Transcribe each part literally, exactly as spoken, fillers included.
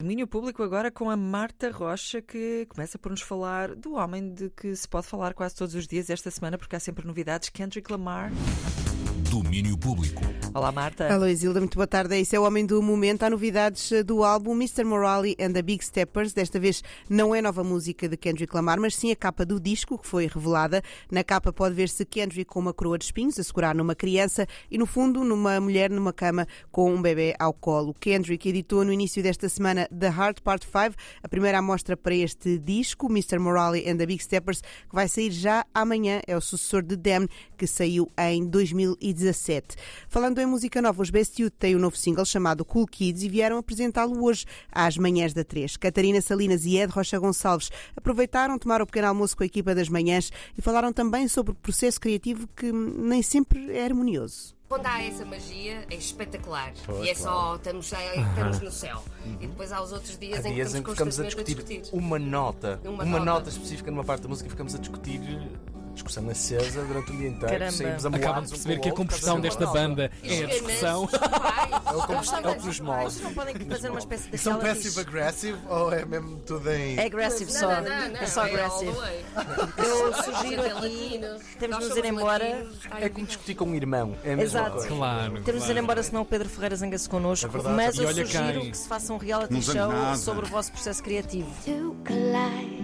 Domínio Público agora com a Marta Rocha, que começa por nos falar do homem de que se pode falar quase todos os dias esta semana, porque há sempre novidades, Kendrick Lamar. Domínio Público. Olá, Marta. Alô, Isilda, muito boa tarde. Esse é o homem do momento. Há novidades do álbum mister Morale and the Big Steppers. Desta vez não é nova música de Kendrick Lamar, mas sim a capa do disco que foi revelada. Na capa pode ver-se Kendrick com uma coroa de espinhos a segurar numa criança e, no fundo, numa mulher numa cama com um bebê ao colo. Kendrick editou no início desta semana The Heart Part cinco, a primeira amostra para este disco, mister Morale and the Big Steppers, que vai sair já amanhã. É o sucessor de Damn, que saiu em dois mil e dezassete. Falando em música nova, os Best Youth têm um novo single chamado Cool Kids e vieram apresentá-lo hoje às manhãs da três. Catarina Salinas e Ed Rocha Gonçalves aproveitaram, tomaram o pequeno almoço com a equipa das manhãs e falaram também sobre o processo criativo que nem sempre é harmonioso. Quando há essa magia é espetacular. Pois, e é claro. só, estamos, estamos no céu. Uhum. E depois há os outros dias Há em que dias em estamos que ficamos a constantemente discutir, a discutir. uma nota, Uma uma, nota. nota específica numa parte da música e ficamos a discutir, discussão acesa durante o dia inteiro. Caramba. Saímos Acaba amoados de um perceber com o que a outro, compressão por causa desta de uma banda nota. é a discussão. É o que- é o que nos move. Vocês não podem fazer uma espécie E são daquela... passive-aggressive ou é mesmo tudo em... É agressivo Não, só. não, não, não, é só é all the agressivo. way. Eu Nós sugiro somos aqui, latinos, temos nós de nos somos ir embora. latinos. Ai, É como discutir com um irmão, é a mesma Exato. coisa. Claro. Temos de ir claro. embora, senão o Pedro Ferreira zanga-se connosco. É verdade. Mas E eu olha sugiro quem. que se faça um reality Não zangue show nada. sobre o vosso processo criativo. to collide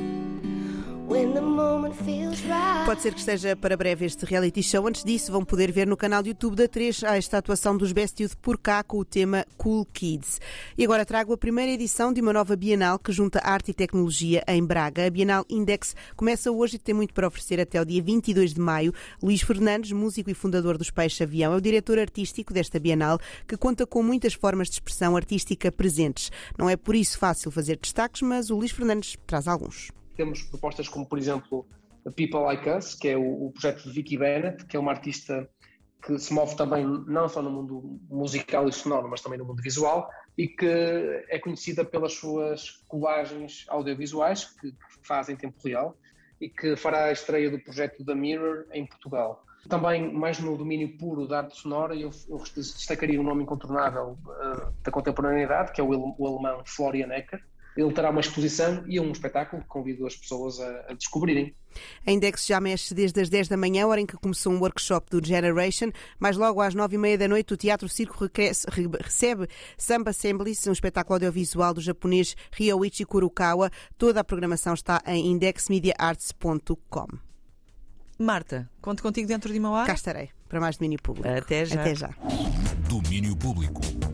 when the moment feels right. Pode ser que esteja para breve este reality show. Antes disso, vão poder ver no canal do YouTube da três esta atuação dos Best Youth por cá com o tema Cool Kids. E agora trago a primeira edição de uma nova Bienal que junta arte e tecnologia em Braga. A Bienal Index começa hoje e tem muito para oferecer até o dia vinte e dois de maio. Luís Fernandes, músico e fundador dos Peixe Avião, é o diretor artístico desta Bienal, que conta com muitas formas de expressão artística presentes. Não é por isso fácil fazer destaques, mas o Luís Fernandes traz alguns. Temos propostas como, por exemplo, a People Like Us, que é o, o projeto de Vicky Bennett, que é uma artista que se move também não só no mundo musical e sonoro, mas também no mundo visual, e que é conhecida pelas suas colagens audiovisuais, que faz em tempo real, e que fará a estreia do projeto da Mirror em Portugal. Também, mais no domínio puro da arte sonora, eu, eu destacaria um nome incontornável uh, da contemporaneidade, que é o, o alemão Florian Ecker. Ele terá uma exposição e um espetáculo que convido as pessoas a, a descobrirem. A Index já mexe desde as dez da manhã, hora em que começou um workshop do Generation. Mais logo às nove e meia da noite, o Teatro Circo recebe Samba Assemblies, um espetáculo audiovisual do japonês Ryoichi Kurokawa. Toda a programação está em index media arts ponto com. Marta, conto contigo dentro de uma hora. Cá estarei, para mais domínio público. Até já. Até já. Domínio Público.